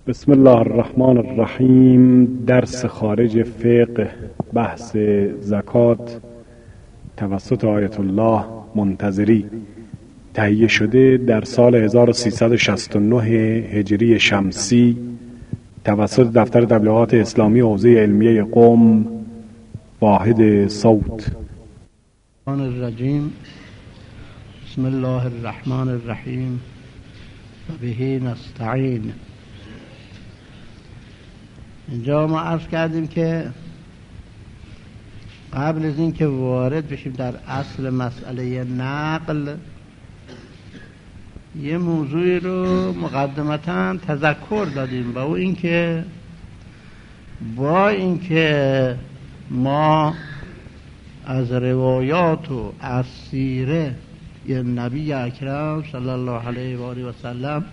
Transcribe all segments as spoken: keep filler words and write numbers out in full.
بسم الله الرحمن الرحیم. درس خارج فقه، بحث زکات توسط آیت الله منتظری، تهیه شده در سال هزار و سیصد و شصت و نه هجری شمسی توسط دفتر تبلیغات اسلامی حوزه علمیه قم، واحد صوت. الرجیم. بسم الله الرحمن الرحیم و به نستعین. اینجا ما عرض کردیم که قبل از این که وارد بشیم در اصل مسئله نقل، یه موضوعی رو مقدمتاً تذکر دادیم، با او این که با این که ما از روایات و از سیره یه نبی اکرم صلی الله علیه و آله و سلم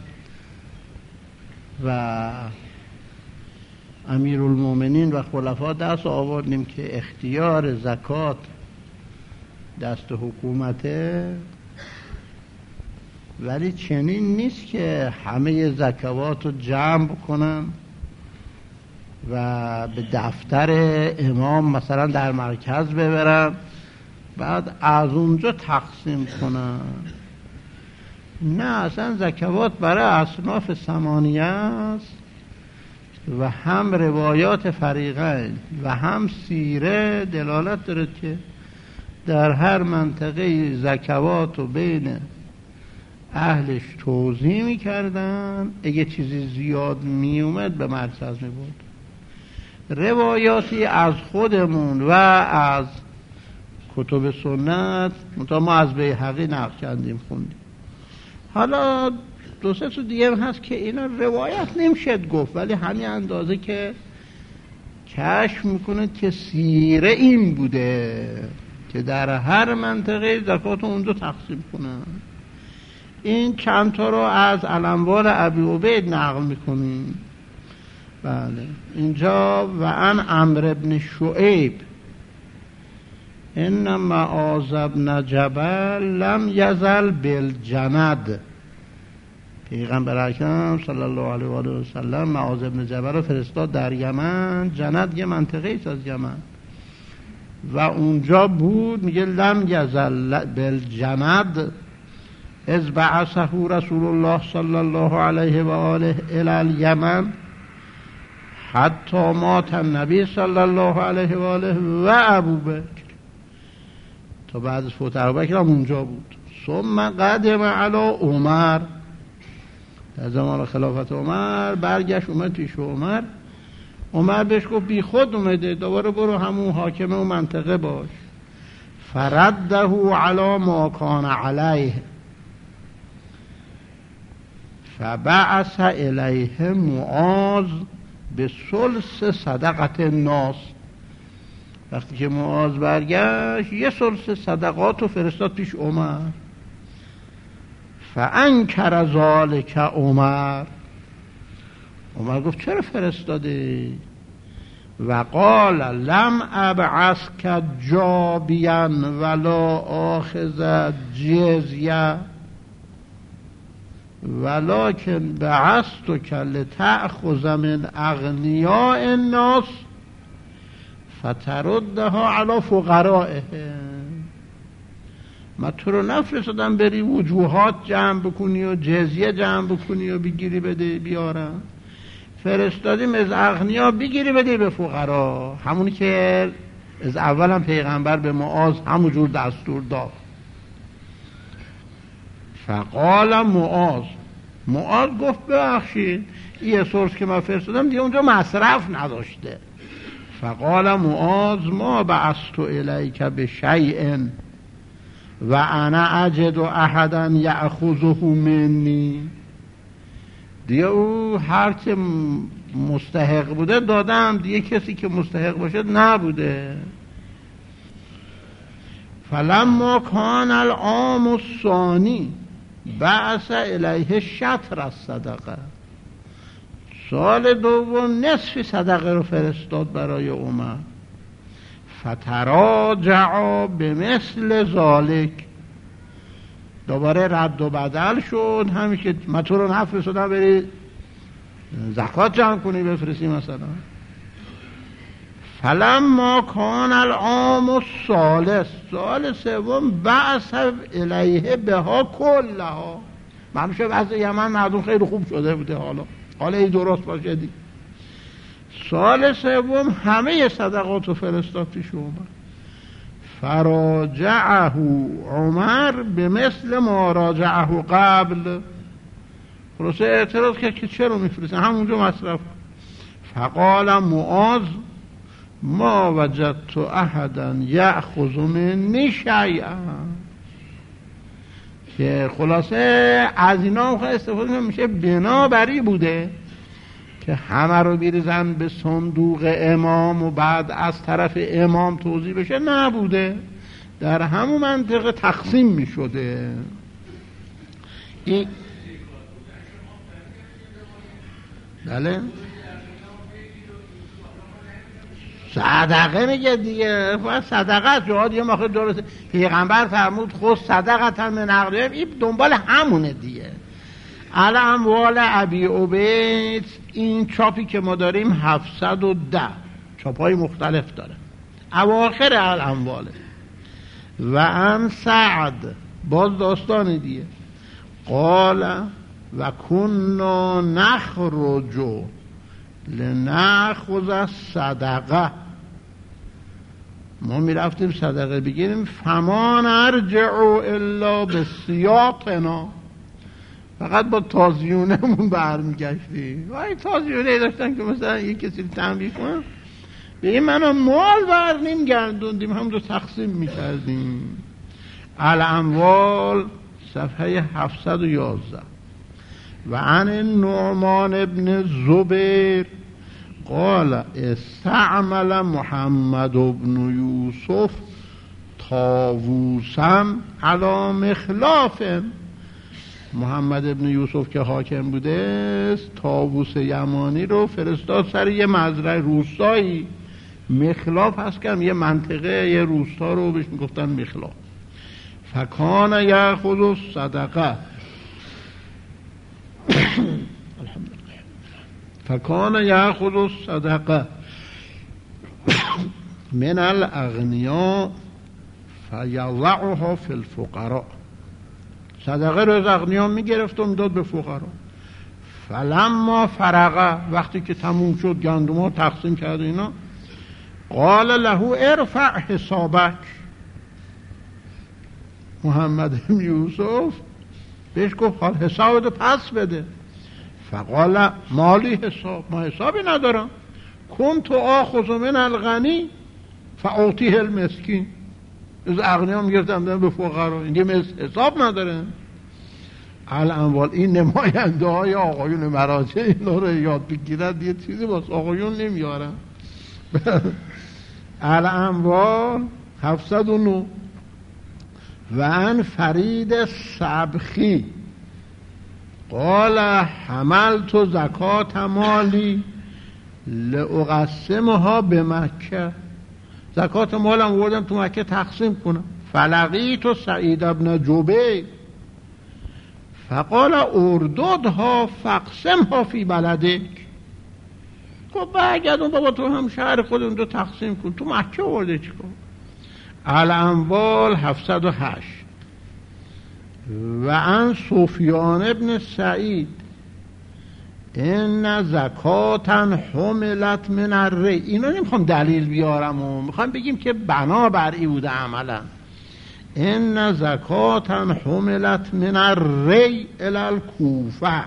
و امیرالمومنین و خلفا دست آوردیم که اختیار زکات دست حکومته، ولی چنین نیست که همه زکوات رو جمع کنن و به دفتر امام مثلا در مرکز ببرن بعد از اونجا تقسیم کنن. نه، اصلا زکوات برای اصناف ثمانیه است و هم روایات فریقین و هم سیره دلالت داره که در هر منطقه زکوات و بین اهلش توزیع میکردن، اگه چیزی زیاد میومد به مرکز میبود. روایاتی از خودمون و از کتب سنت منتها ما از بیهقی نقل کردیم خوندیم. حالا دو سه تا دیگه هم هست که اینا روایت نمیشد گفت، ولی همین اندازه که کشف میکنه که سیره این بوده که در هر منطقه زکات اونجا تقسیم کنن. این چند تا رو از علموال ابی عبید نقل میکنیم. بله، اینجا و ان عمرو ابن شعیب ان معاذ بن جبل لم یزل بالجند. پیغمبر اکرم صلی الله علیه و آله و سلم معاذ بن جبل رو فرستاد در یمن. جند یه منطقه ایست از یمن و اونجا بود. میگه لم یزل بالجند اذ بعثه رسول الله صلی الله علیه و آله الی الیمن حتی مات النبی صلی الله علیه و آله و ابوبکر. تا بعد از فوت ابوبکر هم اونجا بود. ثم قدم علی عمر، در زمان خلافت عمر برگشت اومد پیش عمر. عمر بهش گفت بی خود اومده، دوباره برو همون حاکم اون منطقه باش. فرده علی ما کان علیه فبعث الیه معاذ به ثلث صدقه الناس. وقتی که معاذ برگشت یه ثلث صدقات رو فرستاد پیش عمر. فانکر ذلک عمر. عمر گفت چرا فرستاده؟ و قال لم ابعثک جابیا ولا آخذ جزیه ولکن بعثتک لتأخذ من اغنیاء الناس فتردها علی فقرائهم. من تو رو نفرستادم بری وجوهات جمع بکنی و جزیه جمع بکنی و بگیری بده بیارم، فرستادیم از اغنیا بگیری بده به فقرا. همونی که از اول هم پیغمبر به معاذ همونجور دستور داد. فقال معاذ، معاذ گفت ببخشید این سورس که من فرستادم دیگه اونجا مصرف نداشته. فقال معاذ ما بعثت الیک بشیء و انا اجد احدا یأخذه منی. دیگه او هر که مستحق بوده دادم، دیگه کسی که مستحق باشه نبوده. فلما کان العام الثانی بعث الیه شطر الصدقه. سال دوم نصف صدقه رو فرستاد برای عمر. فتراجعا به مثل ذالک. دوباره رد و بدل شد. همین که من تو رو نفرستادم بری زکات جمع کنی بفرستی مثلا. فلما کان العام الثالث، سال سوم بعث الیه بها کلها، معلوم شد از یمن مردم خیلی خوب شده بوده، حالا حالا ای درست باشه دی. سال سوم همه صدقات و فرستاد پیش عمر. فراجعه عمر به مثل ما راجعه قبل، خلاصه اعتراض کرد که چرا میفرستن، همونجا مصرف. فقال معاذ ما وجدت احدا یأخذ منی شیئا، که خلاصه از اینا استفاده میشه بنابری بوده که همه رو بیرزن به صندوق امام و بعد از طرف امام توزیع بشه، نبوده، در همون منطقه تقسیم میشده. این بله صدقه میگه دیگه، باید صدقه است، جهاد یه موقع درسته، پیغمبر فرمود خود صدقه من اغنیاء، این دنبال همونه دیگه. الاموال ابی عبید، این چاپی که ما داریم هفتصد و ده چاپای مختلف داره، اواخر الامواله. و ان سعد، باز داستان دیگه، قال و کنا نخرج لنأخذ صدقه، ما می رفتیم صدقه بگیریم، فما نرجع الا به سیاطنا، فقط با تازیونمون برمیگشتیم. وای تازیونه داشتن که مثلا یک کسی تنبیه کنن، به این منو مال برنیم گردوندیم، هم دو تقسیم میکردیم. الاموال صفحه هفتصد و یازده. و عن نعمان ابن زبیر قال استعمل محمد ابن یوسف طاووسا علی مخلاف، محمد ابن یوسف که حاکم بوده طاووس یمانی رو فرستاد سر یه مزرعه روستایی، مخلاف هست که یه منطقه یه روستا رو بهش میگفتن مخلاف. فکان یأخذ صدقه فکان یأخذ صدقه من الاغنیاء فیضعها فی الفقراء، صدقه رو از اغنیا میگرفت و میداد به فقرا. فلما فرغه، وقتی که تموم شد گندم ها تقسیم کرد اینا، قال له ارفع حسابک، محمد بن یوسف بهش گفت حال حسابتو پس بده. فقال مالی حساب، ما حسابی ندارم، کنت آخذ من الغنی فاعطیه المسکین، از اغنیا میگرفتم به فقرا، اینجا حساب نداره. الاموال، این نماینده های آقایون مراجع اینا رو یاد بگیرد، یه چیزی واسه آقایون نمیارن. الاموال هفتصد و نه. و ان فرید سبخی قال حملت زکات مالی لاقسمها به مکه، زکات مالم آوردم تو مکه تقسیم کنم. فلقیت سعید ابن جبیر فقال ارددها فاقسمها فی بلدک، گفت برگردون بابا تو هم شهر خودمون رو تقسیم کن، تو مکه آورده چیکار. الاموال هفتصد و هشت. و ان سفیان ابن سعید ان زکاتا حملت من الری، اینا نمیخوام دلیل بیارم و میخوام بگیم که بنابرئی بوده عملا. ان زکاتا حملت من الری الی الکوفه،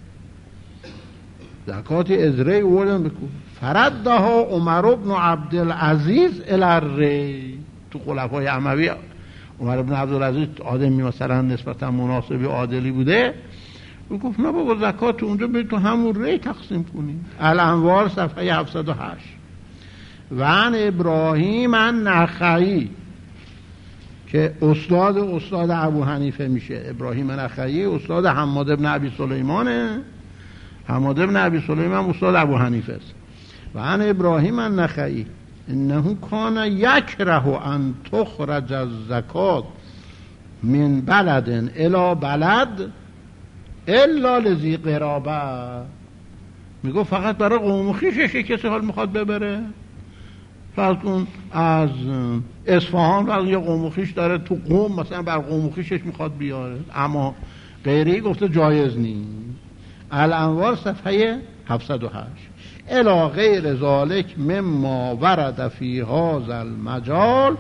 زکات از ری اوردن به کوفه. فردها عمر بن عبدالعزیز الی الری، تو خلفای اموی عمر بن عبدالعزیز آدمی مثلا نسبتا مناسبی عادلی بوده، او گفت نه بابا زکات اونجا برید تو همون ری تقسیم کنید. الانوار صفحه هفتصد و هشت. و عن ابراهیم النخعی که استاد استاد ابو حنیفه میشه، ابراهیم النخعی استاد حماد بن ابی سلیمانه، حماد بن ابی سلیمان استاد ابو حنیفه است. و عن ابراهیم النخعی انه کان یکره ان تخرج الزکات من بلد الی بلد الا لذی قرابه، میگو فقط برای قوم و خویششه کسی حال میخواد ببره. فرض کن از اصفهان و یه قوم و خویش داره تو قوم مثلا بر قوم و خویشش میخواد بیاره، اما غیری گفته جایز نیست. الانوار صفحه هفتصد و هشت. الی غیر ذالک مما ورد فی هذا المجال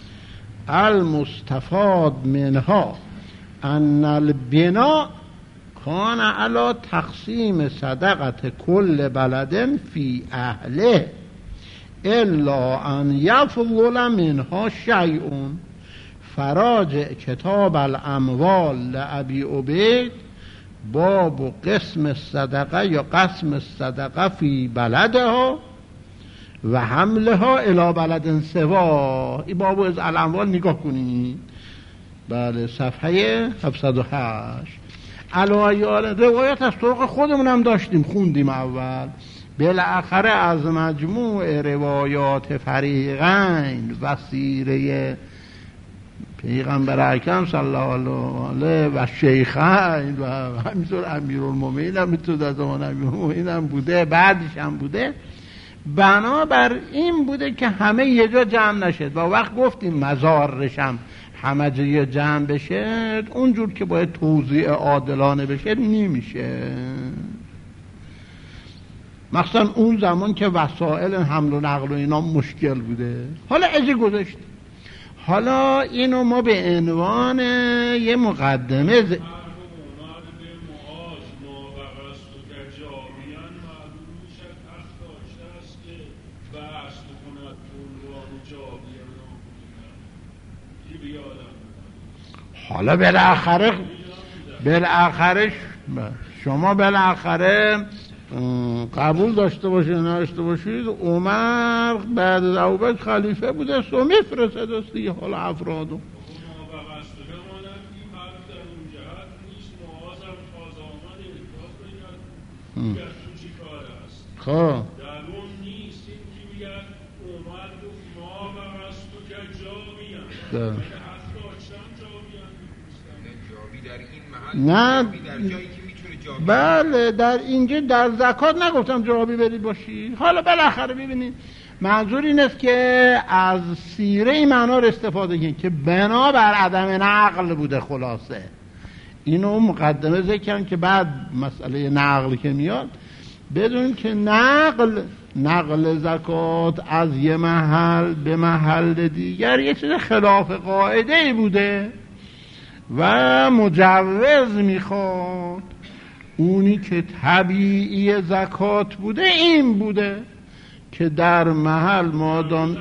المستفاد منها ان البناء کان علی تقسیم صدقت کل بلد فی اهله الا ان یفضل منها شیء. فراجع کتاب الاموال لابی عبید باب قسم الصدقه یا قسم الصدقه فی بلدها و حملها الی بلد سوا. این بابو از الاموال نگاه کنید، بله صفحه هفتصد و هشت. علایال روایت از طرق خودمون هم داشتیم خوندیم اول. بالاخره از مجموع روایات فریقین و سیره پیغمبر اکرم صلی الله علیه و شیخین و همینطور امیرالمومنین هم میتود از زمان امیرالمومنین هم بوده، بعدش هم بوده، بنابر این بوده که همه یه جا جمع نشد. و وقت گفتیم مزارش هم همه جا جمع بشه اونجور که باید توزیع عادلانه بشه نمیشه، مخصوصا اون زمان که وسائل حمل و نقل و اینا مشکل بوده. حالا ازی گذاشت، حالا اینو ما به عنوان یه مقدمه ز... حالا بالاخره بالاخره شما بالاخره قبول داشته باشید نداشته باشید عمر بعد از ابوبکر خلیفه بوده و میفرسته است دیگه. حالا افرادو خب نه بله در اینجا در زکات نگفتم جوابی برید باشی. حالا بالاخره ببینید منظور این است که از سیره این معنا رو استفاده کنید که بنا بر عدم نقل بوده. خلاصه اینو مقدمه ذکر کردم که بعد مسئله نقل که میاد بدون که نقل نقل زکات از یه محل به محل دیگر یه چیز خلاف قاعده ای بوده و مجوز میخواد. اونی که طبیعی زکات بوده این بوده که در محل مادام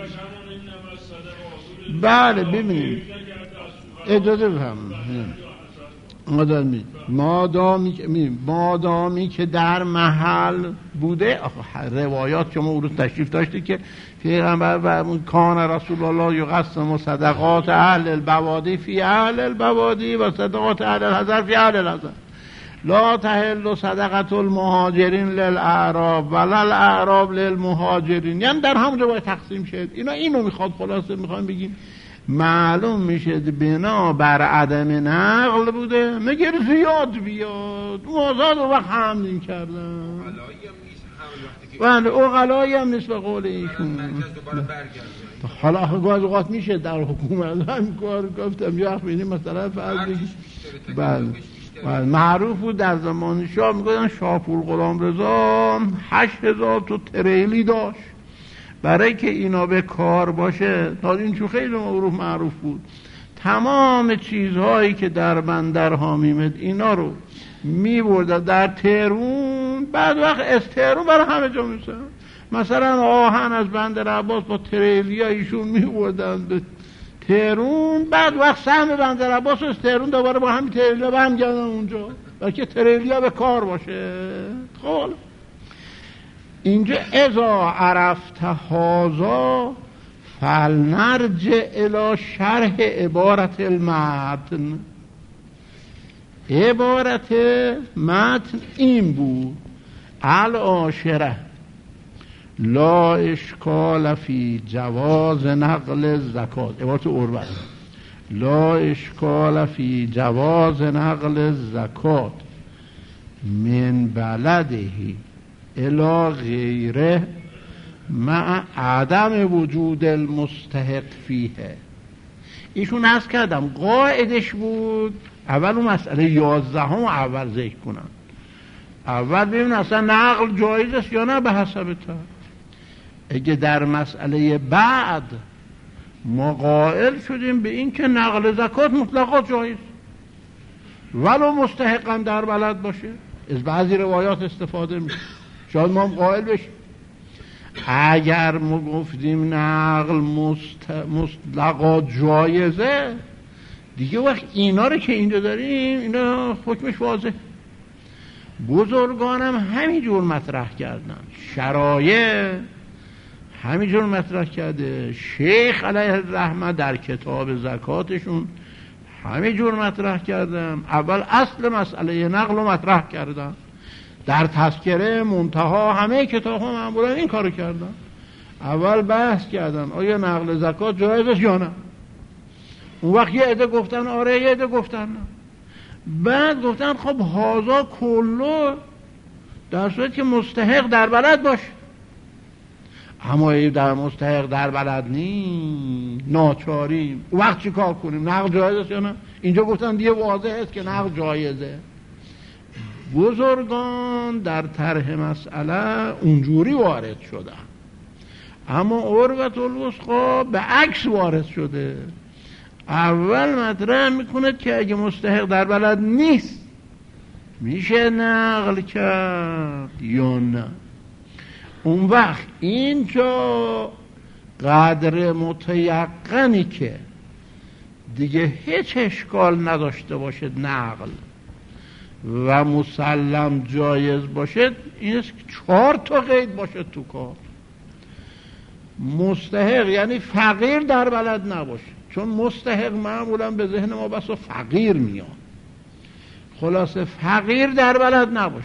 بله ببینید اجازه بفرمایید مادامی مادامی مادامی که در محل بوده. روایات که ما اون روز تشریف داشته که پیغمبر و کان رسول الله یقسم صدقات اهل البوادی فی اهل البوادی و صدقات اهل الحضر فی اهل الحضر لا تحل صدقت المهاجرین للاعراب ولا الاعراب للمهاجرین. یعنی در همونجا باید تقسیم شد. اینا اینو میخواد خلاصه میخوام بگیم معلوم میشه بنا بر عدم نقل بوده. مگر زیاد بیاد موضوع رو وقت حمل کردن بله اغلایی هم نیست به قول ایشون. حالا گاز اوقات میشه در حکومت هم کار گفتم یه وقت بینیم مثلا فرض بله معروف بود در زمان شاه میگویدن شاپور غلام رضا هشت هزار تو تریلی داشت برای که اینا به کار باشه. تا این چون خیلی معروف معروف بود تمام چیزهایی که در بندرها میمد اینا رو میبردن در تهرون، بعد وقت از تهرون برای همه جا میسن. مثلا آهن از بندر عباس با تریلی ایشون میبردن به تهرون، بعد وقت سهم بندر عباس از تهرون دوباره با همین تریلیا به هم گردن اونجا بلکه تریلیا به کار باشه. خب اینجا اذا عرفت هذا فلنرجع الى شرح عبارت المتن. عبارت متن این بود العاشره لا اشکال فی جواز نقل زکات. عبارت اروت لا اشکال فی جواز نقل زکات من بلدهی الی غیره مع عدم وجود المستحق فیه. ایشون عرض کردم قاعدش بود اول اون مسئله یازده هم اول ذکر کنم. اول ببین اصلا نقل جایز است یا نه به حسب تا. اگه در مسئله بعد ما قائل شدیم به این که نقل زکات مطلقا جایز ولو مستحقا در بلد باشه، از بعضی روایات استفاده میشه، شاید ما هم قائل بشیم. اگر ما گفتیم نقل مست... مطلقا جایزه دیگه وقت اینا رو که اینجا داریم اینا حکمش واضح. بزرگانم همینجور مطرح کردن، شرایع همینجور مطرح کرده، شیخ علیه الرحمه در کتاب زکاتشون همینجور مطرح کردن. اول اصل مسئله نقل رو مطرح کردن، در تذکره منتها همه کتاب ها معمولا این کارو کردن. اول بحث کردن آیا نقل زکات جایز است یا نه. اون وقت یه عده گفتن آره، یه عده گفتن نه. بعد گفتن خب هازا کلو در صورت که مستحق در بلد باشه. اما در مستحق در بلد نی ناچاریم، وقت چی کار کنیم؟ نقل جایز است یا نه؟ اینجا گفتن دیگه واضح است که نقل جایزه. بزرگان در طرح مسئله اونجوری وارد شدن، اما عروة الوثقی به عکس وارد شده. اول مطرح میکنه که اگه مستحق در بلد نیست میشه نقل کرد یا نه. اون وقت اینجا قدر متیقنی که دیگه هیچ اشکال نداشته باشه نقل و مسلم جایز باشه، این است که چهار تا قید باشه تو کار. مستحق یعنی فقیر در بلد نباشه، چون مستحق معمولا به ذهن ما بسا فقیر میاد. خلاصه فقیر در بلد نباشه،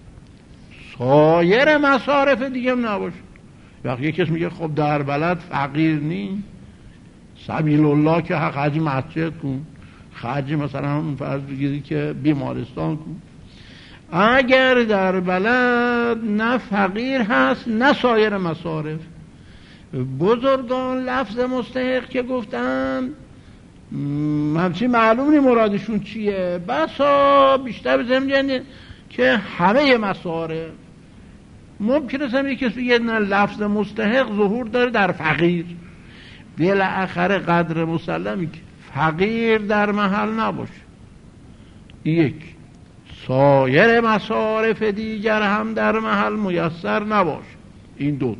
سایر مصارف دیگه هم نباشه. وقتی یک کس میگه خب در بلد فقیر نی، سبیل الله که خرج مسجد کن، خرج مثلا همون فرض بگیری که بیمارستان کن. اگر در بلد نه فقیر هست نه سایر مصارف، بزرگان لفظ مستحق که گفتن همچین معلوم نی مرادشون چیه، بسا بیشتر به ضمن که همه مصارف. ممکنه هم یک کسی بگه نه لفظ مستحق ظهور داره در فقیر، بالاخره قدر مسلمی که فقیر در محل نباشه. یک، سایر مصارف دیگر هم در محل میسر نباشه. این دوت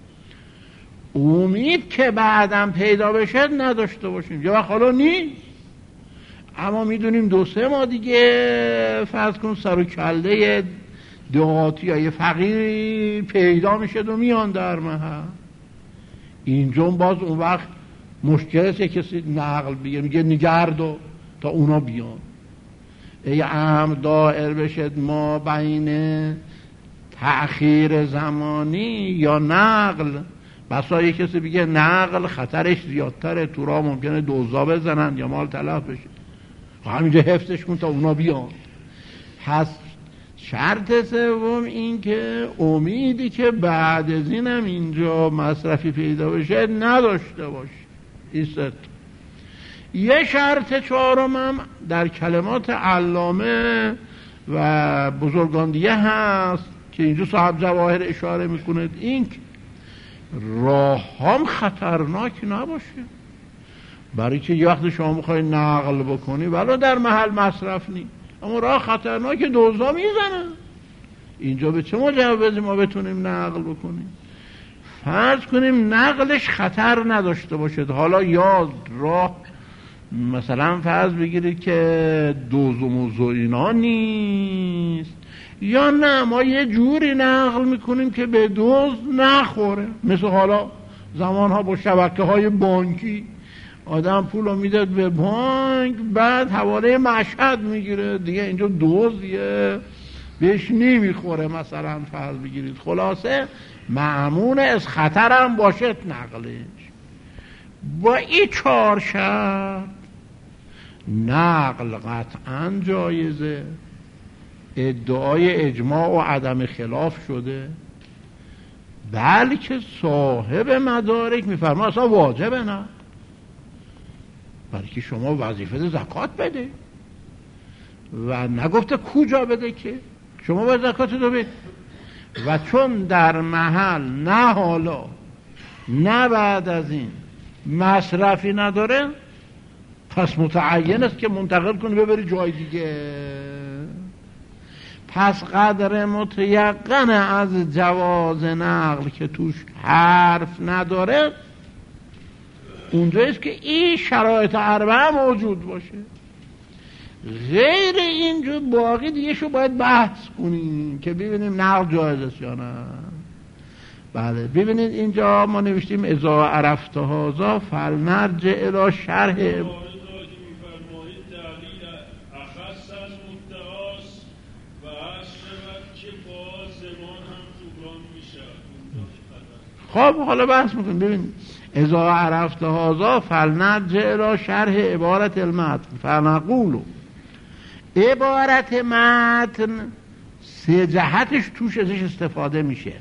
امید که بعدم پیدا بشه نداشته باشیم. یا حالا نیست، اما میدونیم دو سه ما دیگه فرض کن سر و کله دهاتی یا فقیر پیدا میشه و میان در محل. اینجا باز اون وقت مشکل است کسی نقل بگه میگه نگردو تا اونا بیان. ای امر دائر بشد ما بین تأخیر زمانی یا نقل. بسا یک کسی بگه نقل خطرش زیادتره، تو را ممکنه دوزا بزنن یا مال تلف بشه، همینجا حفظش کن تا اونا بیان. پس شرط سوم این که امیدی که بعد از اینم اینجا مصرفی پیدا بشه نداشته باشه. ایست. یه شرط چهارم هم در کلمات علامه و بزرگان دیگه هست که اینجا صاحب جواهر اشاره میکنه، این راه هم خطرناک نباشه. برای که یه وقت شما میخوای نقل بکنی ولو در محل مصرف نی، اما راه خطرناک دوزا میزنن. اینجا به چه مجوزی ما بتونیم نقل بکنیم؟ فرض کنیم نقلش خطر نداشته باشد، حالا یا راه مثلا فرض بگیرید که دوز و موز و اینا نیست، یا نه ما یه جوری نقل میکنیم که به دوز نخوره. مثل حالا زمانها با شبکه های بانکی آدم پول رو میداد به بانک، بعد حواله مشهد میگیره دیگه، اینجا دوزیه بهش نمیخوره مثلا فرض بگیرید. خلاصه معمون از خطرم باشد نقلش. با این چهار شرط نقل قطعا جایزه. ادعای اجماع و عدم خلاف شده، بلکه صاحب مدارک میفرما اصلا واجبه، نه بلکه شما وظیفه زکات بده و نگفته کجا بده که شما باید زکات رو بده. و چون در محل نه حالا نه بعد از این مصرفی نداره، پس متعین است که منتقل کنی ببری جای دیگه. پس قدر متیقن از جواز نقل که توش حرف نداره اونجاییست که این شرایط اربعه موجود باشه. غیر اینجا باقی دیگه شو باید بحث کنیم که ببینیم نقل جایز است یا نه. بله ببینید اینجا ما نوشتیم اذا عرفت هذا فلنرجع الی شرح. خب حالا بحث میکنیم. ببین اذا عرفت هذا فلنرجع الی شرح عبارت المتن فنقول. عبارت متن سه جهتش توش ازش استفاده میشه،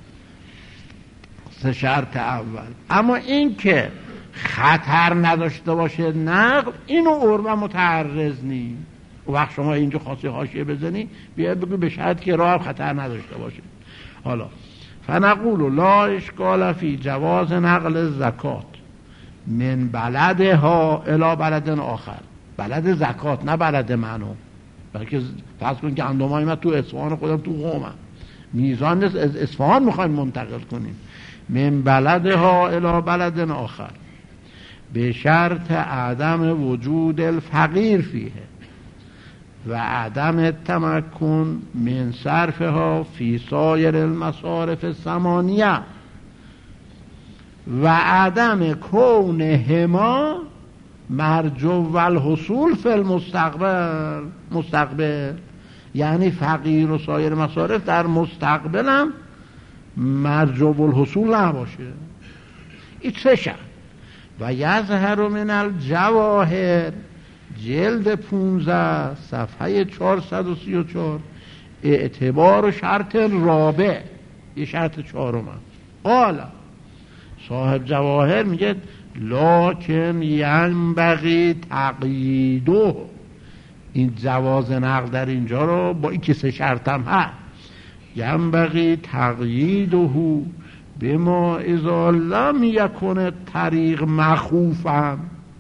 سه شرط اول. اما این که خطر نداشته باشه نقل، اینو عربا متعرض نی. و وقت شما اینجا خاصی حاشیه بزنی بیاد بگو به شرط که راه خطر نداشته باشه. حالا فنقول لا اشکال فی جواز نقل زکات من بلدها الی بلد آخر. بلد زکات نه بلد منو، بلکه فرض کن که اندومای من تو اصفهان، خودم تو قومم، میزان از اصفهان میخوایم منتقل کنیم. من بلدها الی بلد آخر به شرط عدم وجود الفقیر فیه و عدم تمکن من صرفها فی سایر المصارف الثمانیه و عدم کون هما مرجو و الحصول فی المستقبل. مستقبل یعنی فقیر و سایر مصارف در مستقبل هم مرجو و الحصول نباشه. این سه شرط. و یظهر من الجواهر جلد پونزده صفحه چهارصد و سی و چهار اعتبار و شرط رابع، یه شرط چهارم. قال صاحب جواهر میگه لکن ینبغی تقییده. این جواز نقل در اینجا رو با این که سه شرطم هست، ینبغی تقییده بما اذا لم یکن طریق مخوفا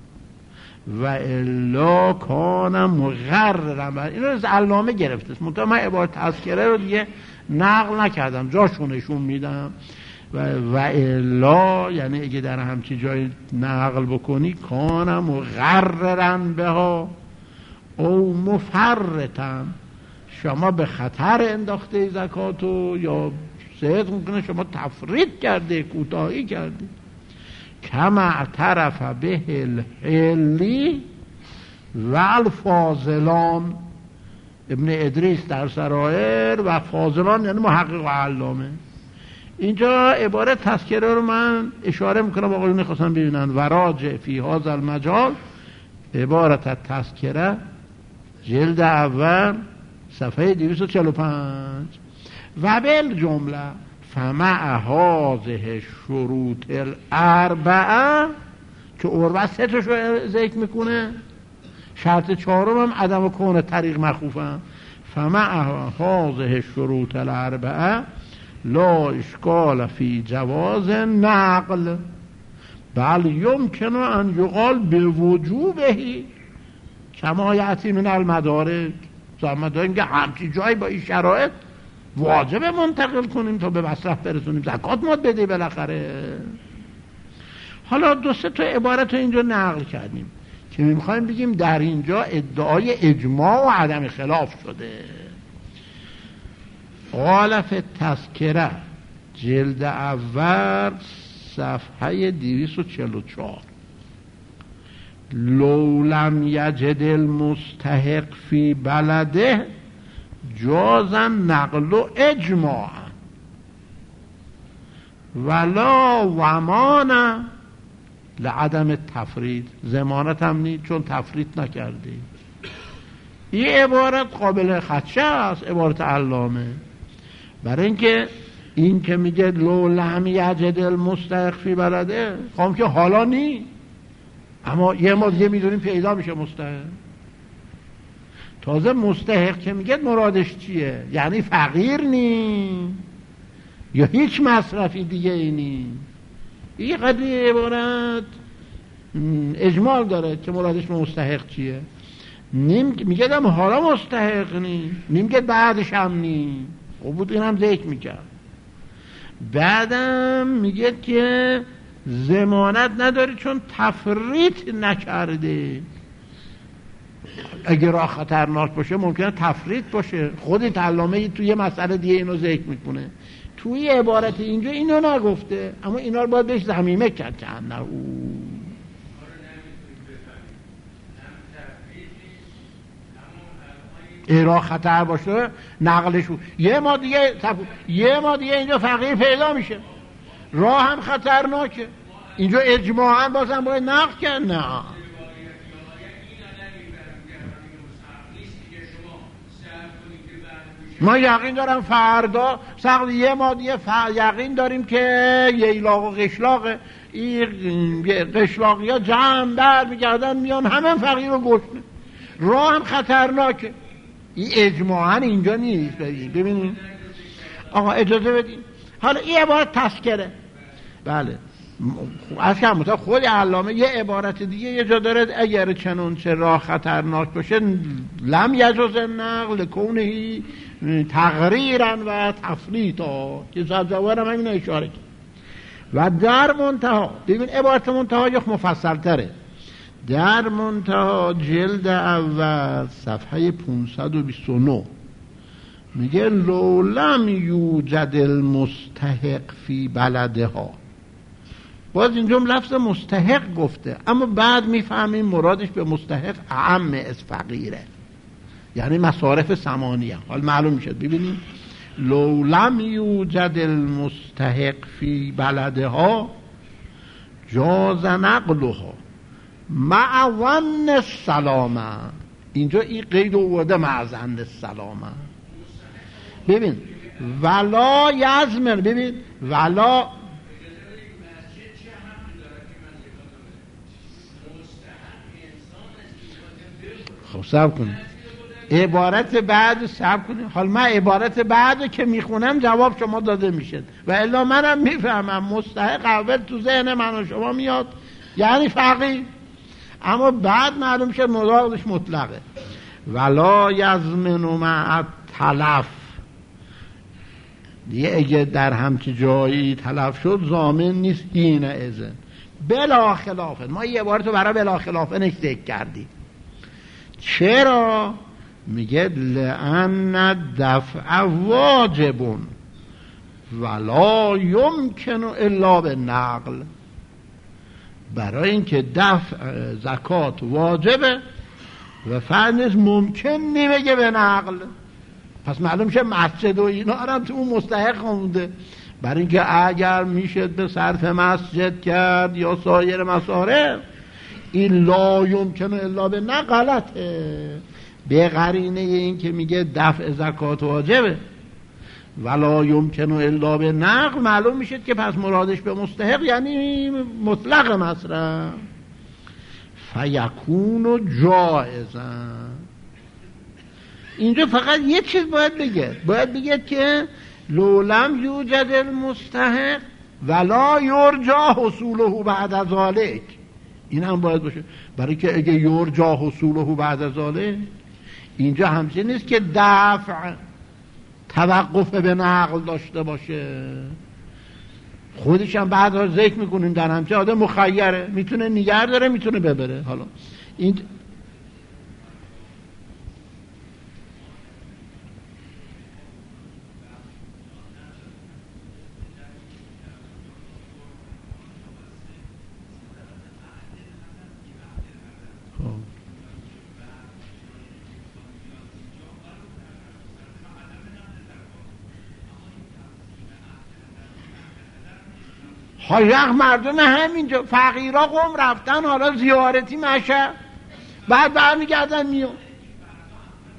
و الا کان مغررا. اینو از علامه گرفته است، منتها من عبارت تذکره رو دیگه نقل نکردم، جاشونشون میدم. و و الا یعنی اگه در همچی جای نقل بکنی کان مغررا بها او مفرطا، شما به خطر انداخته زکاتو یا صدق میکنه شما تفرید کرده، کوتاهی کرده. کما اعترف به الحلی و الفاضلان. ابن ادریس در سرایر و فاضلان یعنی محقق و علامه. اینجا عبارت تذکره رو من اشاره میکنم، آقایون خواستم ببینن و راجع فی هذا المجال عبارت تذکره جلد اول صفحه دویست و چهل و پنج. و بل جمله فمع هذه شروط الاربعه که عربه سه تاش رو ذکر میکنه، شرط چهارم هم عدم کون طریق مخوفه. فمع هذه شروط الاربعه لا اشکال فی جواز نقل بل یمکن ان یقال بوجوبه کما یأتی من المدارک. زحمت داریم که همچی جایی با این شرایط واجب منتقل کنیم تا به مصرف برسونیم، زکات ماد بده بالاخره. حالا دو سه تا عبارت رو اینجا نقل کردیم که میخوایم بگیم در اینجا ادعای اجماع و عدم خلاف شده. قال فی التذکره جلد اول صفحه دویست و چهل و چهار لو لم یجد المستحق فی بلده جازا نقل اجماعا ولا ومانا لعدم تفرید. ضمانت هم نید چون تفرید نکردی. این عبارت قابل خدشه است، عبارت علامه، برای اینکه این که میگه لو لم یجد المستحق فی بلده، خواهم که حالا نی، اما یه ما دیگه میدونیم پیدا میشه مستحق. تازه مستحق که میگه مرادش چیه؟ یعنی فقیر نی یا هیچ مصرفی دیگه ای نی. این قدری عبارت اجمال داره که مرادش به مستحق چیه. نیم میگه دم حالا مستحق نی، نیم که بعدش هم نی. خب بود این هم ذکر میکرد. بعدم میگه که ضمانت نداری چون تفریط نکرده. اگه راه خطرناک باشه ممکنه تفریط باشه. خود این علامه توی یه مسئله دیگه اینو ذکر میکنه، توی عبارت اینجا اینو نگفته، اما اینا رو باید بهش ضمیمه کرد که انه راه خطر باشه نقلش بود. یه ما دیگه یه ما دیگه اینجا فقیر پیدا میشه، راه هم خطرناکه، اینجا اجماعاً بازم باید نقل کرد. نه ما یقین دارم فردا سقف یه ما دیگه یقین داریم که ییلاق و قشلاق این قشلاقی ها جمع بر میگردن میان همه فقیر و گشنه، راه هم خطرناکه. این اجماعاً اینجا نیست. ببینید آقا اجازه بدین، حالا این عبارت تذکره، بله از که همونطور خود علامه یه عبارت دیگه یه جا داره اگر چنانچه راه خطرناک باشه لم یجوز نقل کونهی تقریرا و تفریطا، که زبزوار هم همین اشاره کرد. و در منتها، ببین عبارت منتها یک مفصل تره، در منتها جلد اول صفحه پانصد و بیست و نه میگه لو لم یوجد المستحق فی بلدها. باز اینجا لفظ مستحق گفته، اما بعد میفهمیم مرادش به مستحق اعم از فقیره، یعنی مصارف ثمانیه. حال معلوم میشه. ببینیم لو لم یوجد المستحق فی بلدها جاز نقلها مع ظن السلامه. اینجا این قید آورده مع ظن السلامه. ببین ولا یزمن، ببین ولا خب صبر کنید، عبارت بعد صبر کنید. حال من عبارت بعد که میخونم جواب شما داده میشه و الا منم میفهمم مستحق اول تو ذهن من و شما میاد یعنی فقیر، اما بعد معلوم شد مرادش مطلقه. ولا یزمن مع تلف، دیگه اگه در همچی جایی تلف شد ضامن نیست هین ازن بلا خلافه. ما یه عبارت رو برای بلا خلافه نکته کردیم. چرا؟ میگه لأن دفع واجبون ولا یمکن الا بالنقل. برای اینکه دفع زکات واجبه و فرض ممکن نمیگه به نقل، پس معلوم شه مسجد و اینا هم تو اون مستحق مونده. برای اینکه اگر میشه به صرف مسجد کرد یا سایر مصارف، این لا یمکن الا به نقل غلطه، به قرینه این که میگه دفع زکات واجبه ولا یمکن الا به نقل، معلوم میشه که پس مرادش به مستحق یعنی مطلق مصرف. فیکون جائزا. اینجا فقط یه چیز باید بگه، باید بگه که لو لم یوجد المستحق ولا یرجا حصوله بعد از ذالک. این هم باید باشه، برای که اگه یرجا حصوله بعد از ذالک، اینجا همچنین نیست که دفع توقف به نقل داشته باشه. خودش هم بعد ذکر میکنیم در همچه آدم مخیره، میتونه نگر داره میتونه ببره. حالا این حاجق مردم همینجا فقیرا قم رفتن حالا زیارتی مشه، بعد برمیگردن میون.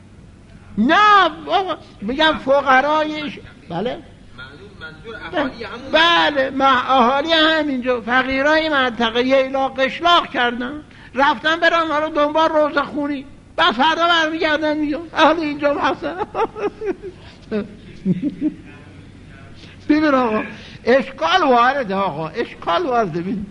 نه بابا میگم فقرایش. بله منظور اهالی همون. بله ما اهالی همینجا فقیرای منطقه ییلا قشلاق کردن رفتن برن حالا دنبال روزه خونی بعد فردا برمیگردن میگم اهل اینجا هستن. ببین آقا اشکال وارده، آقا اشکال وارده. ببین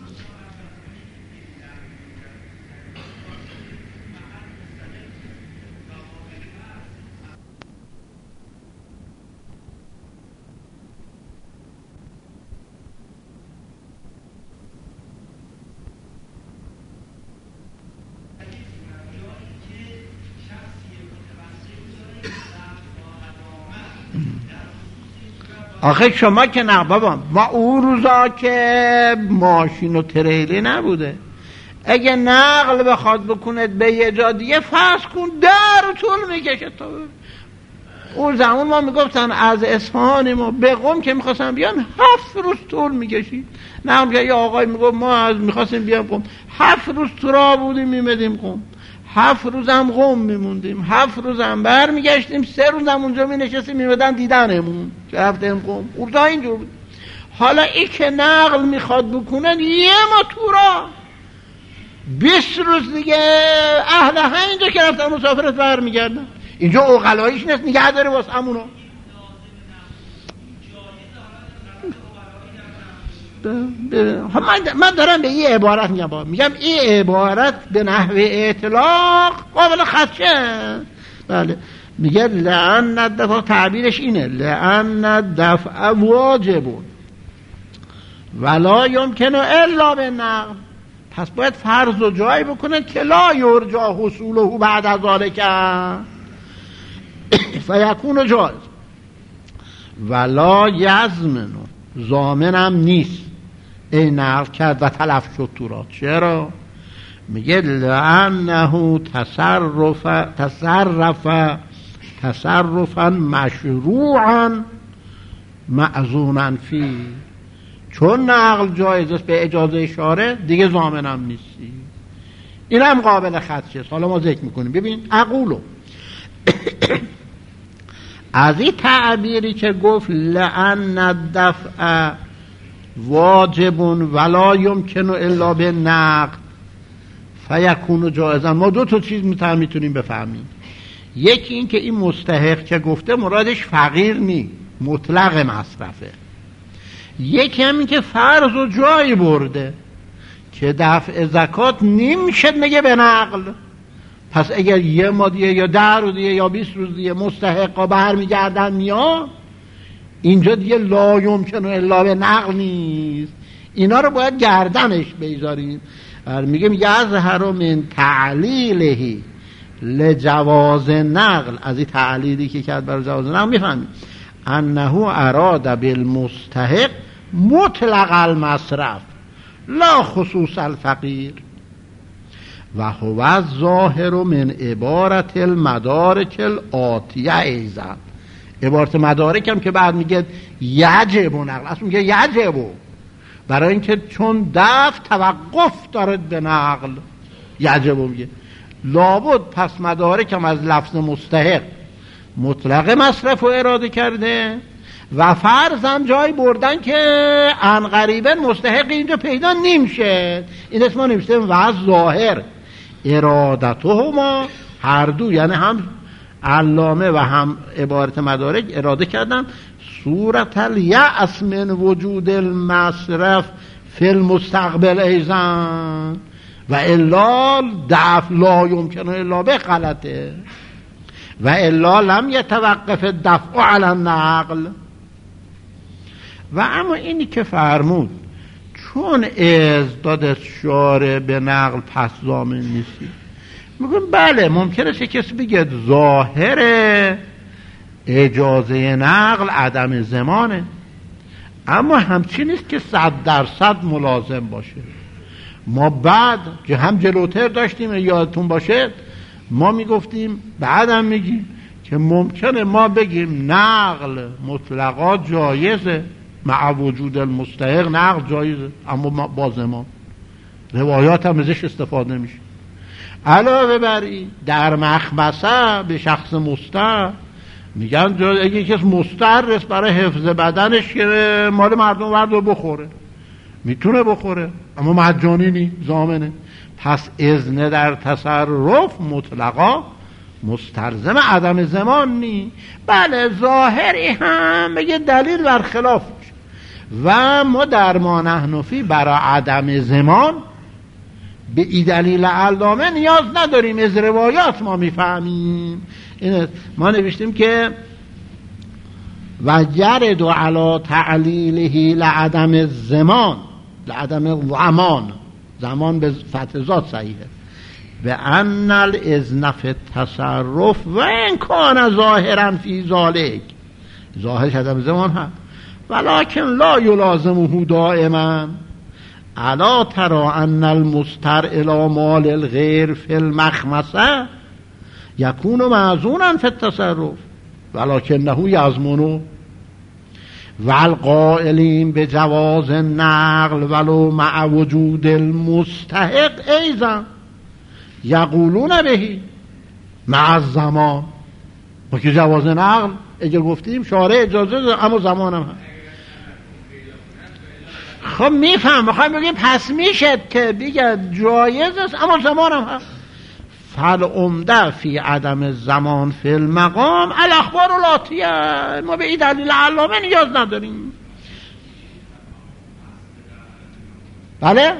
آخه شما که نه بابا، ما اون روزا که ماشین و تریلی نبوده، اگه نقل بخواد بکند به یه جا دیگه فرض کن در طول میکشه. تا اون زمان ما میگفتن از اصفهان ما به قم که میخواستن بیان هفت روز طول میکشید. نه که یه آقای میگفت ما از میخواستیم بیان قم هفت روز تو راه بودیم میمدیم قم، هفت روزم قم میموندیم، هفت روزم بر میگشتیم، سه روزم اونجا مینشستیم میمدن دیدنمون که رفتیم قم. اونجا اینجور بود. حالا ای که نقل میخواد بکنن یه ما تو را بیست روز دیگه اهل همینجا که رفتن مسافرت بر میگردن. اینجا اوغلاییش نیست نگه داره واسه همونو. من دارم به این عبارت میگم میگم این عبارت به نحو اطلاق قابل خدشه. بله میگه لأن الدفع، تعبیرش اینه لأن الدفع واجب ولا یمکن الا بالنقل. پس باید فرض و جای بکنه که لا یرجا حصوله بعد از ذالک فیکون جایز ولا یضمن، ضامنم نیست این نقل کرد و تلف شد تو را. چرا؟ میگه لأنه تصرف تصرف تصرفا مشروعا معزونا فی، چون نقل جایز است به اجازه شارع دیگه ضامنم نیستی. این هم قابل خدشه. حالا ما ذکر میکنیم. ببین اقولو از این تعبیری که گفت لأن الدفع واجب ولا یمکن الا بالنقل فیکون جایزا، ما دو تا چیز میتونیم بفهمیم. یکی این که این مستحق که گفته مرادش فقیر نی، مطلق مصرفه. یکی هم این که فرض و جای برده که دفع زکات نمیشه میگه به نقل. پس اگر یه ما دیگه یا ده روز دیگه یا بیست روز دیگه مستحقا برمیگردن میان، اینجا دیگه لا یمکن الا به نقل نیست. اینا رو باید گردنش بگذاریم. میگه یظهر من تعلیله لجواز نقل، از این تعلیلی که کرد برای جواز نقل میفهمیم انه اراد بالمستحق مطلق المصرف لا خصوص الفقیر و هو الظاهر من عبارت المدارک الآتیه ایضا. عبارت مدارک هم که بعد میگه یجب و نقل، اصلا میگه یجب، برای اینکه چون دفع توقف دارد به نقل یجب میگه. لابد پس مدارک هم از لفظ مستحق مطلق مصرف و اراده کرده و فرض هم جای بردن که ان قریبا مستحق اینجا پیدا نمیشه. این اسم ما نمیشتیم و ظاهر ارادتهما، هر دو یعنی هم علامه و هم عبارت مدارک اراده کردن صورت الیأس من وجود المصرف فی المستقبل ایضا و الا دفع لا یمکن الا به غلطه و الا لم یتوقف الدفع علی النقل. و اما اینی که فرمود چون ازداد شارع به نقل پس ضامن نیستی، میگم بله ممکنه کسی بگه ظاهر اجازه نقل عدم زمانه، اما همچین نیست که صد درصد ملازم باشه. ما بعد که هم جلوتر داشتیم یادتون باشه ما میگفتیم بعدم میگیم که ممکنه ما بگیم نقل مطلقا جایزه مع وجود المستحق، نقل جایزه اما با زمان روایات هم ازش استفاده میشه. علاوه بر این در مخمسه به شخص مستر میگن اگه کس مستر است برای حفظ بدنش که مال مردم ورد رو بخوره، میتونه بخوره اما مجانی نی، ضامنه. پس اذن در تصرف مطلقا مستلزم عدم زمان نی. بله ظاهری هم بگه دلیل بر خلاف و ما در ما نحنفی برای عدم زمان به این دلیل علامه نیاز نداریم، از روایات ما میفهمیم. اینه ما نوشتیم که و یرد علی تعلیله لعدم زمان، لعدم زمان، زمان به فتح ذات صحیحه، به ان الاذن فی التصرف و ان کان ظاهرا فی ذالک، ظاهرش عدم زمان هست ولکن لا یلازمه دائما. الا ترى ان المستر الى مال الغیر فی المخمسه یکون معذورا فی التصرف ولکنه یضمن. والقائلین بجواز النقل ولو مع وجود المستحق ایضا یقولون بهی مع الزمان. ما که جواز نقل اگه گفتیم شارع اجازه ده اما زمان هم هست. خب میفهم بخوایم بگیم پس میشه که دیگه جایز است اما زمان هم هست. فالعمده فی عدم زمان فی المقام الاخبار الاتیه. ما به این دلیل علامه نیاز نداریم. بله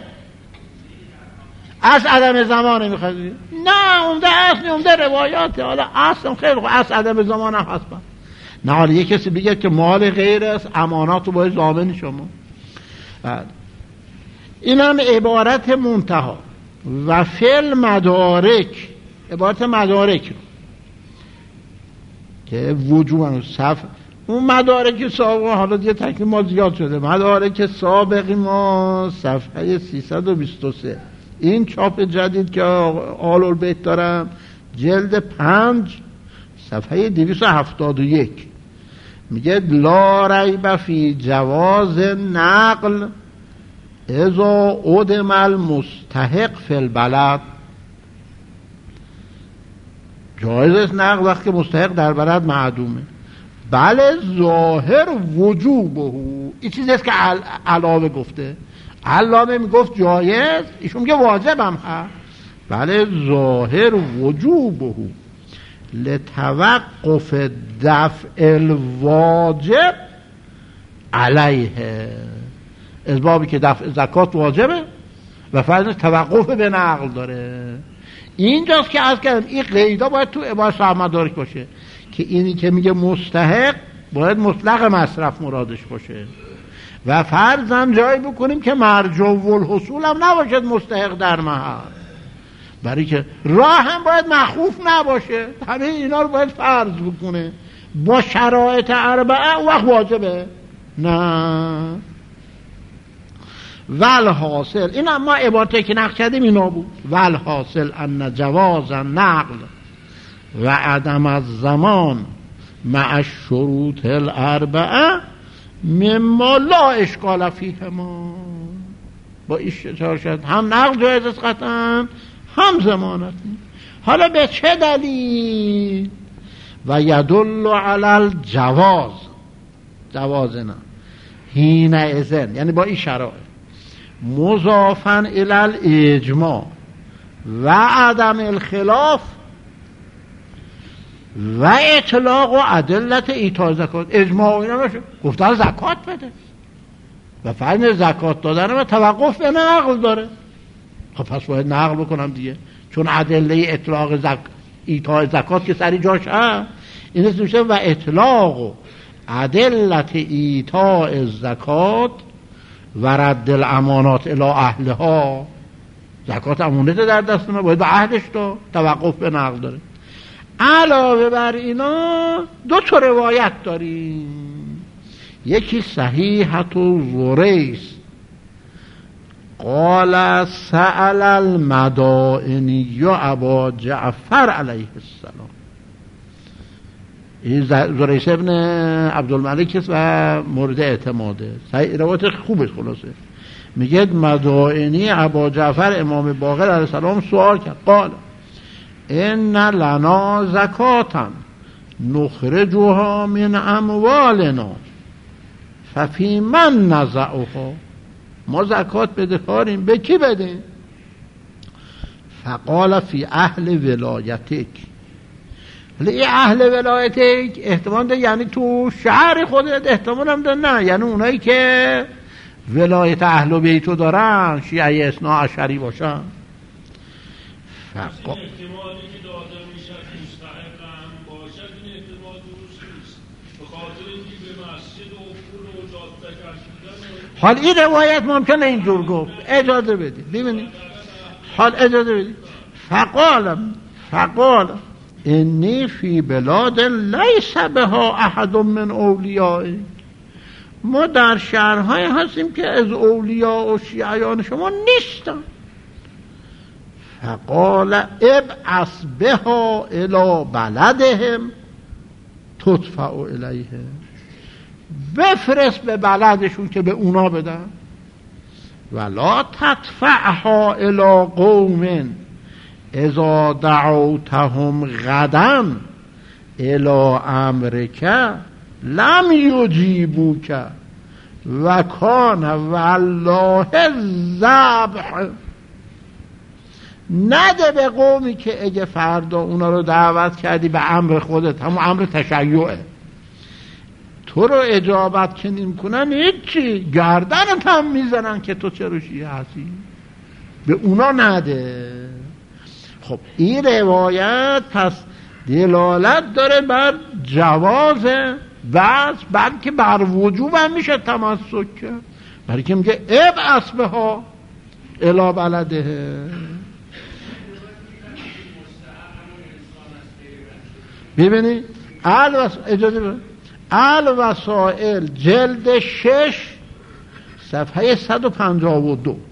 از عدم زمان میخوادی؟ نه عمده اصل عمده روایاته. حالا اصل خیلی خوب اصل عدم زمان هم هست. نه حالا یک کسی بگه که مال غیر است امانات رو باید ضامن شما. بعد این هم عبارت منتها و فعل مدارک، عبارت مدارک رو که وجوه صف اون مدارک سابقه حالا دیگه تکلیف ما زیاد شده. مدارک سابقی ما صفحه سیصد و بیست و سه این چاپ جدید که آل البیت دارم جلد پنج صفحه دویست و هفتاد و یک میگه لا ریب فی جواز نقل اذا ادم المستحق فی البلد. جایز است نقل وقتی مستحق در بلد معدومه. بله ظاهر وجوبه، این چیزی است که علاوه گفته. علامه میگفت جایز، ایشون میگه واجب هم هست. بله ظاهر وجوبه لتوقف دفع الواجب علیه. اسبابی که دفع زکات واجبه و فرض توقف به نقل داره. اینجاست که از کردم این قیدا باید تو عبارت صاحب مدارک باشه که اینی که میگه مستحق باید مطلق مصرف مرادش باشه و فرضاً جایی بکنیم که مرجو الحصول هم نباشد مستحق در محل، برای که راه هم باید مخوف نباشه. همه اینا رو باید فرض بکنه با شرایط اربعه اون وقت واجبه. نه والحاصل این اما عبارتی که نقل کردیم اینا بود. والحاصل ان جواز نقل و عدم الزمان مع الشروط الاربعه مما لا اشکال فیهما. با اشاره شد هم نقل جایز است قطعا هم ضمانت. حالا به چه دلیل؟ و یدل علی الجواز، جواز نه حین اذن، یعنی با این شرایط مضافا الی الاجماع و عدم الخلاف و اطلاق و ادلت ایتاء زکات. اجماع اینا باشه گفتن زکات بده و فرض زکات دادن و توقف به نقل داره. خب پس باید نقل بکنم دیگه، چون ادله اطلاق زک... ایتاء زکات که سری جاش هست. این است میشه و اطلاق و ادلت ایتاء زکات و رد الامانات الی اهلها. زکات امانت در دست ما باید به اهلش دا، توقف به نقل داره. علاوه بر اینا دو تا روایت داریم. یکی صحیحت و زریس قال سأل المدائنی ابا جعفر علیه السلام. این زریس ابن عبدالملک است و مورد اعتماده. روایت خوبه. خلاصه میگه مدائنی ابا جعفر امام باقر علیه السلام سوال کرد. قال ان لنا زکاتا نخرجها من اموالنا ففی من نزعها، ما زکات بده کاریم، به کی بده؟ فقال فی اهل ولایتک. ولی اهل ولایتک احتمال ده یعنی تو شهر خودت، احتمال هم ده نه، یعنی اونایی که ولایت اهل بیتو دارن، شیعه اثنا عشری باشن. فقال احتمالی که داده میشد مستحق هم باشد، این احتمال درست نیست، به خاطر اینکه به مسجد و پول و جاده کشیدن. حال این روایت ممکنه اینجور گفت، اجازه بدید ببینید، حال اجازه بدید. فقال فقال انی فی بلاد لیس بها احد من اولیاء، ما در شهرهای هستیم که از اولیاء و شیعیان شما نیستن. فقال ابعث بها الی بلدهم تدفع الیهم، بفرست به بلدشون که به اونا بدن. ولا تدفعها الی قوم اذا دعوتهم غدا الی امرک لم یجیبوک و کان والله الذبح، نده به قومی که اگه فردا اونا رو دعوت کردی به امر خودت، همون امر تشیعه، تو رو اجابت که نمی کنن هیچی، گردنت هم میزنن که تو چرا شیعه هستی، به اونا نده. خب این روایت پس دلالت داره بر جواز بعض، بلکه بر وجوب هم میشه تمسک کرد، برای که میگه ابعث بها الی بلده. ببینید الوس... اجازه ببینید الوسائل جلد شش صفحه صد و پنجاه و دو.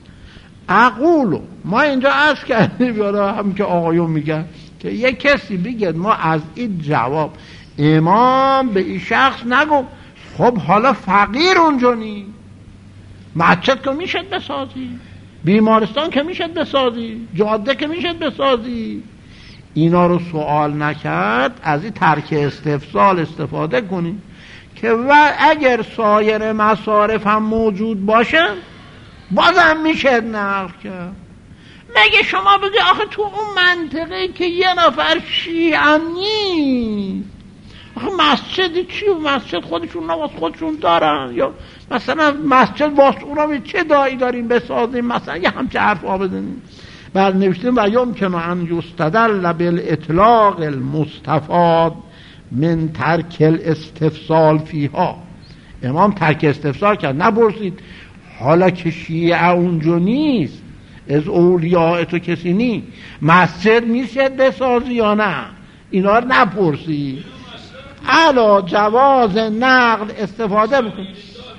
اقولو، ما اینجا عرض کردیم یادا هم که آقایون میگن که یک کسی بگه ما از این جواب امام به این شخص نگو خب حالا فقیر اونجا نی، مسجد که میشد بسازی، بیمارستان که میشد بسازی، جاده که میشد بسازی، اینا رو سوال نکرد، از این ترک استفسال استفاده کنی که و اگر سایر مصارف هم موجود باشه بازم میشه نقل کرد. مگه شما بگی آخه تو اون منطقه که یه نفر شیعه نیست، آخه مسجدی چی؟ مسجد خودشون نماز خودشون دارن، یا مثلا مسجد واسه اونا چه دایی داریم بسازیم، مثلا یه همچه حرف ها بزنیم. بل نوشتیم و یمکن ان یستدل بالاطلاق المستفاد من ترک الاستفسال فیها. امام ترک استفسال کرد، نپرسید حالا که شیعه اونجا نیست، از اولیاء تو کسی نیست، مسجد میشه بسازی یا نه، اینا رو نپرسید، علا جواز نقل استفاده بکن.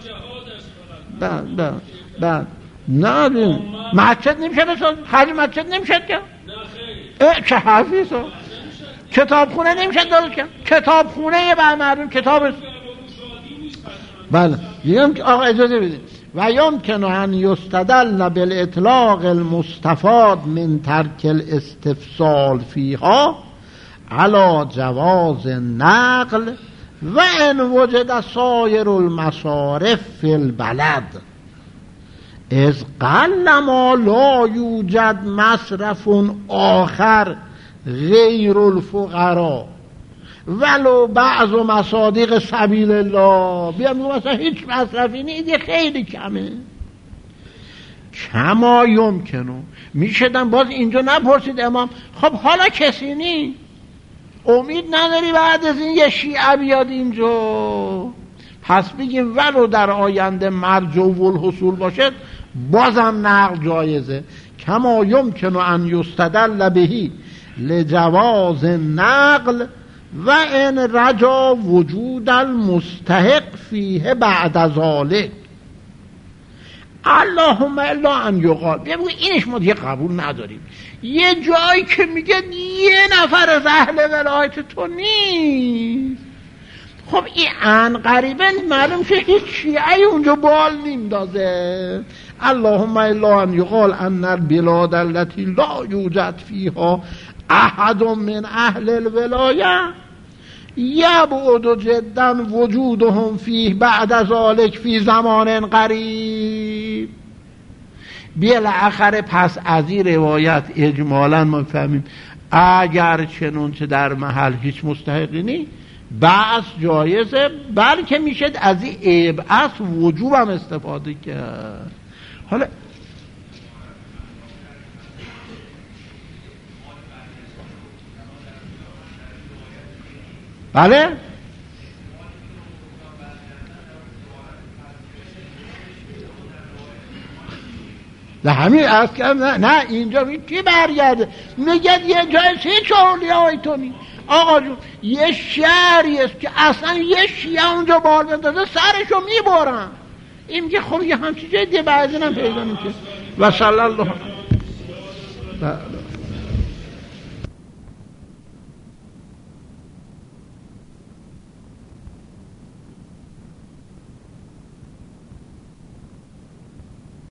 بله بله بله نه مسجد نمیشه بساز، خرج مسجد نمیشه که چه حرفی سا کتابخونه نمیشه درست کرد، کتابخونه به مردم کتاب است. بله میگم که آقا اجازه بدید و یمکن ان یستدل بالاطلاق المستفاد من ترک الاستفسال فیها علی جواز نقل و ان وجد سایر المصارف فی البلد از قل ما لا یوجد مصرف آخر غیر الفقراء ولو بعض مصادیق سبیل الله. بیام مثلا هیچ مصرفی نیست، خیلی کمه. کما یمکنو میشدن باز اینجا نپرسید امام خب حالا کسی نی، امید نداری بعد از این یه شیعه بیاد اینجا، پس بگیم ولو در آینده مرجع و الحصول باشد بازم نقل جایزه. کما یمکنو ان یستدل بهی لجواز نقل و ان رجا وجود المستحق فیه بعد ذالک. اللهم الا ان یقال، بگو اینش ما دیگه قبول نداریم، یه جایی که میگه یه نفر از اهل ولایت تو نیست، خب این ان قریبا معلوم شه هیچ شیعه اونجا بال نیندازه. اللهم الا ان یقال ان البلاد التي لا یوجد فیها احد من اهل الولایه یبعد جدا وجودهم فیه بعد ذلک فی زمان قریب. بالاخره پس از این روایت اجمالا ما فهمیم اگر چنانچه در محل هیچ مستحقی نی بعض جایزه، بلکه میشه از این ابعث وجوب هم استفاده کرد. حالا بله نه همین از کم نه, نه اینجا کی برگرده میگه یه جای سی چهارلی های تونی آقا جون یه شهری است که اصلا یه شیعه اونجا بال بندازه سرشو میبارن. این میگه خب یه همچی جای دیگه بعضی هم پیدا میشه. و صلی الله